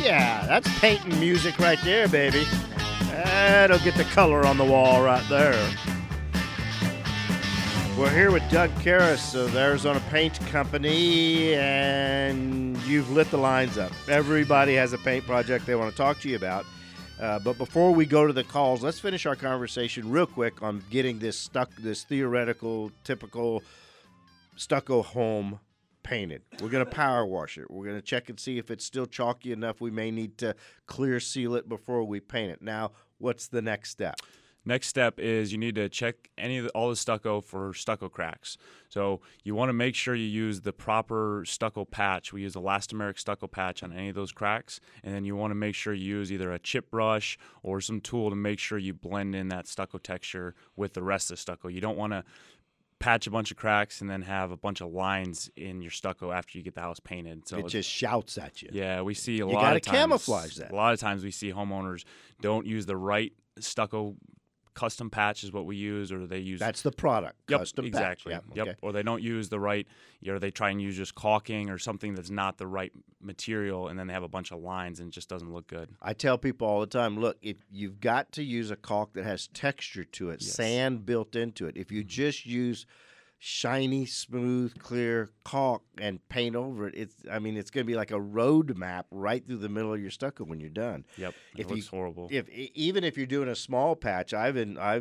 Yeah, that's painting music right there, baby. That'll get the color on the wall right there. We're here with Doug Karras of Arizona Paint Company, and you've lit the lines up. Everybody has a paint project they want to talk to you about. But before we go to the calls, let's finish our conversation real quick on getting this theoretical, typical stucco home painted. We're going to power wash it. We're going to check and see if it's still chalky enough. We may need to clear seal it before we paint it. Now, what's the next step? Next step is you need to check all the stucco for stucco cracks. So you want to make sure you use the proper stucco patch. We use elastomeric stucco patch on any of those cracks, and then you want to make sure you use either a chip brush or some tool to make sure you blend in that stucco texture with the rest of the stucco. You don't want to patch a bunch of cracks and then have a bunch of lines in your stucco after you get the house painted. So it just shouts at you. Yeah, we see a lot of times. You got to camouflage that. A lot of times we see homeowners don't use the right stucco. Custom patch is what we use, or they use. That's the product. Yep, custom exactly. patch. Yep. Okay. Or they don't use the right, or they try and use just caulking or something that's not the right material, and then they have a bunch of lines and it just doesn't look good. I tell people all the time, look, if you've got to use a caulk that has texture to it, Yes. sand built into it. If you just use shiny, smooth, clear caulk and paint over it, it's going to be like a road map right through the middle of your stucco when you're done. Yep, it looks horrible. Even if you're doing a small patch, I've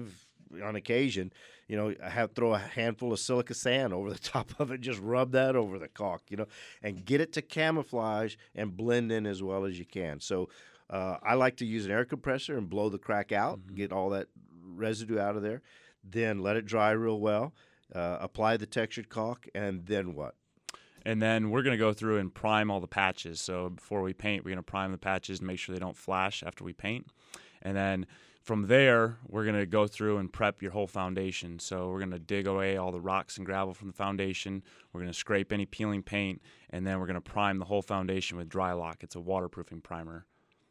on occasion, throw a handful of silica sand over the top of it, just rub that over the caulk, and get it to camouflage and blend in as well as you can. So I like to use an air compressor and blow the crack out, get all that residue out of there, then let it dry real well. Apply the textured caulk, and then what? And then we're going to go through and prime all the patches. So before we paint, we're going to prime the patches and make sure they don't flash after we paint. And then from there, we're going to go through and prep your whole foundation. So we're going to dig away all the rocks and gravel from the foundation. We're going to scrape any peeling paint, and then we're going to prime the whole foundation with Dry Lock. It's a waterproofing primer.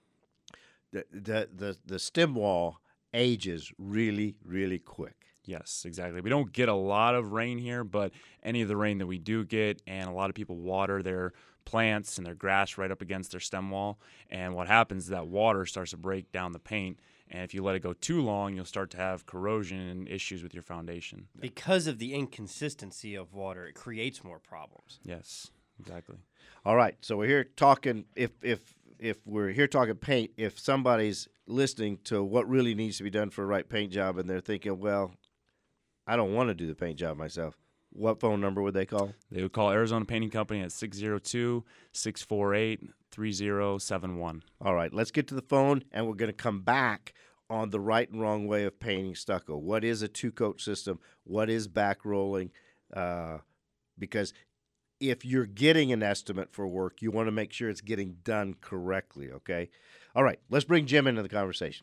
The stem wall ages really, really quick. Yes, exactly. We don't get a lot of rain here, but any of the rain that we do get, and a lot of people water their plants and their grass right up against their stem wall, and what happens is that water starts to break down the paint, and if you let it go too long, you'll start to have corrosion and issues with your foundation. Because of the inconsistency of water, it creates more problems. Yes, exactly. All right, so we're here talking, if we're here talking paint, if somebody's listening to what really needs to be done for a right paint job and they're thinking, well, I don't want to do the paint job myself, what phone number would they call? They would call Arizona Painting Company at 602-648-3071. All right, let's get to the phone, and we're going to come back on the right and wrong way of painting stucco. What is a two-coat system? What is back rolling? Because if you're getting an estimate for work, you want to make sure it's getting done correctly, okay? All right, let's bring Jim into the conversation.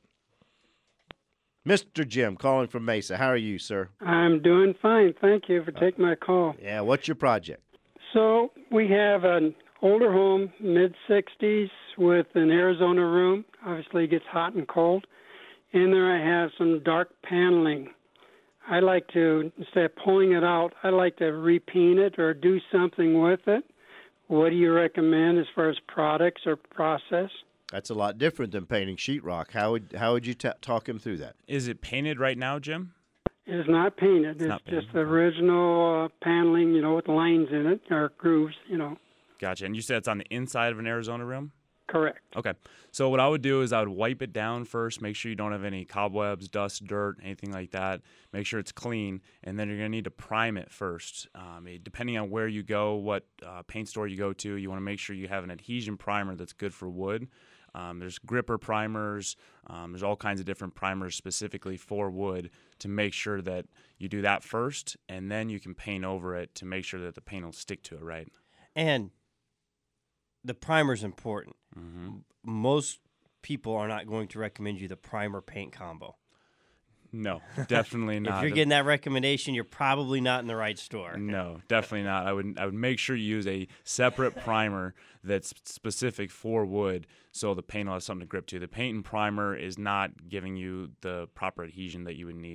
Mr. Jim, calling from Mesa. How are you, sir? I'm doing fine. Thank you for taking my call. Yeah, what's your project? So we have an older home, mid-60s, with an Arizona room. Obviously, it gets hot and cold. In there I have some dark paneling. I like to, instead of pulling it out, I like to repaint it or do something with it. What do you recommend as far as products or process? That's a lot different than painting sheetrock. How would you talk him through that? Is it painted right now, Jim? It is not painted. It's just the original paneling, with lines in it, or grooves, Gotcha. And you said it's on the inside of an Arizona room? Correct. Okay. So what I would do is I would wipe it down first, make sure you don't have any cobwebs, dust, dirt, anything like that. Make sure it's clean, and then you're going to need to prime it first. Depending on where you go, what paint store you go to, you want to make sure you have an adhesion primer that's good for wood. There's gripper primers. There's all kinds of different primers specifically for wood to make sure that you do that first, and then you can paint over it to make sure that the paint will stick to it right. And the primer's important. Mm-hmm. Most people are not going to recommend you the primer paint combo. No, definitely not. If you're getting that recommendation, you're probably not in the right store. No, definitely not. I would make sure you use a separate primer that's specific for wood so the paint will have something to grip to. The paint and primer is not giving you the proper adhesion that you would need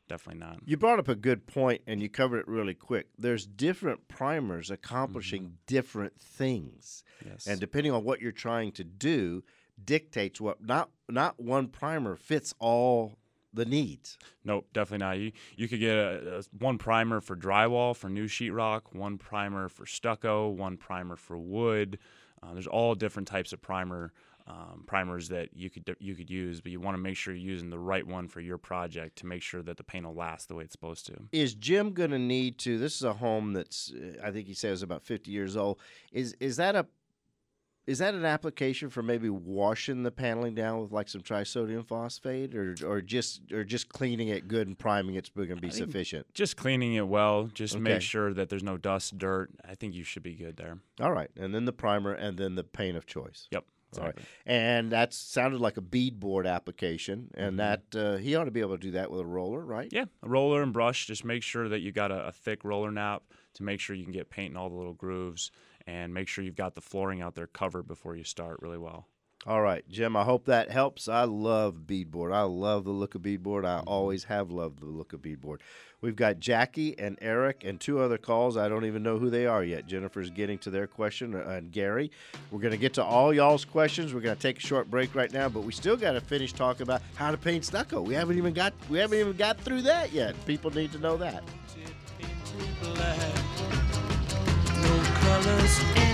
definitely not. You brought up a good point, and you covered it really quick. There's different primers accomplishing different things. Yes. And depending on what you're trying to do dictates what not one primer fits all the needs. Nope, definitely not. You could get one primer for drywall, for new sheetrock, one primer for stucco, one primer for wood. There's all different types of primers that you could use, but you want to make sure you're using the right one for your project to make sure that the paint will last the way it's supposed to. Is Jim going to need to? This is a home that's I think he says about 50 years old. Is that an application for maybe washing the paneling down with like some trisodium phosphate, or just cleaning it good and priming it's going to be sufficient? Just cleaning it well. Just Okay. make sure that there's no dust, dirt. I think you should be good there. All right, and then the primer, and then the paint of choice. Yep. All right, Exactly. and that sounded like a beadboard application, and Mm-hmm. that he ought to be able to do that with a roller, right? Yeah, a roller and brush. Just make sure that you got a thick roller nap to make sure you can get paint in all the little grooves, and make sure you've got the flooring out there covered before you start really well. All right, Jim, I hope that helps. I love beadboard. I love the look of beadboard. I always have loved the look of beadboard. We've got Jackie and Eric and two other calls. I don't even know who they are yet. Jennifer's getting to their question, and Gary. We're going to get to all y'all's questions. We're going to take a short break right now, but we still got to finish talking about how to paint stucco. We haven't even got through that yet. People need to know that. No colors in